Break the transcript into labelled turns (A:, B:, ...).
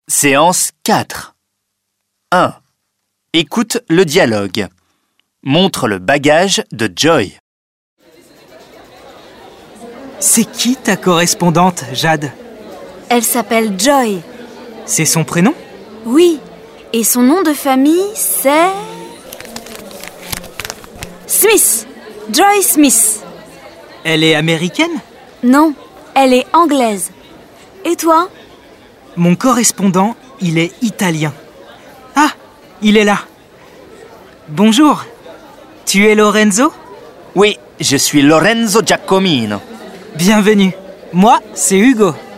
A: Séance 4. 1. Écoute le dialogue. Montre le bagage de Joy.
B: C'est qui ta correspondante, Jade?
C: Elle s'appelle Joy.
B: C'est son prénom?
C: Oui, et son nom de famille, c'est... Smith. Joy Smith.
B: Elle est américaine?
C: Non, elle est anglaise. Et toi?
B: Mon correspondant, il est italien. Ah, il est là. Bonjour. Tu es Lorenzo?
A: Oui, je suis Lorenzo Giacomino.
B: Bienvenue. Moi, c'est Hugo.